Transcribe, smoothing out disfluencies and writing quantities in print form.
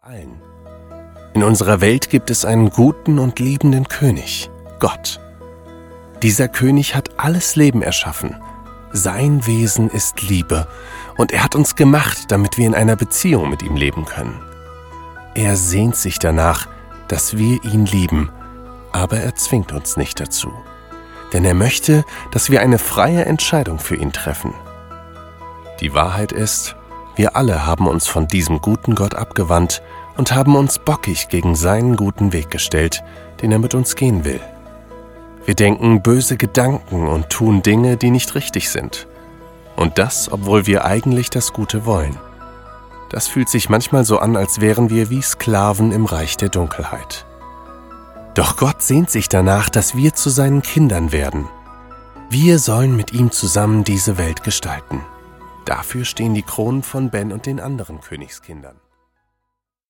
allen. In unserer Welt gibt es einen guten und liebenden König, Gott. Dieser König hat alles Leben erschaffen. Sein Wesen ist Liebe und er hat uns gemacht, damit wir in einer Beziehung mit ihm leben können. Er sehnt sich danach, dass wir ihn lieben, aber er zwingt uns nicht dazu. Denn er möchte, dass wir eine freie Entscheidung für ihn treffen. Die Wahrheit ist, wir alle haben uns von diesem guten Gott abgewandt und haben uns bockig gegen seinen guten Weg gestellt, den er mit uns gehen will. Wir denken böse Gedanken und tun Dinge, die nicht richtig sind. Und das, obwohl wir eigentlich das Gute wollen. Das fühlt sich manchmal so an, als wären wir wie Sklaven im Reich der Dunkelheit. Doch Gott sehnt sich danach, dass wir zu seinen Kindern werden. Wir sollen mit ihm zusammen diese Welt gestalten. Dafür stehen die Kronen von Ben und den anderen Königskindern.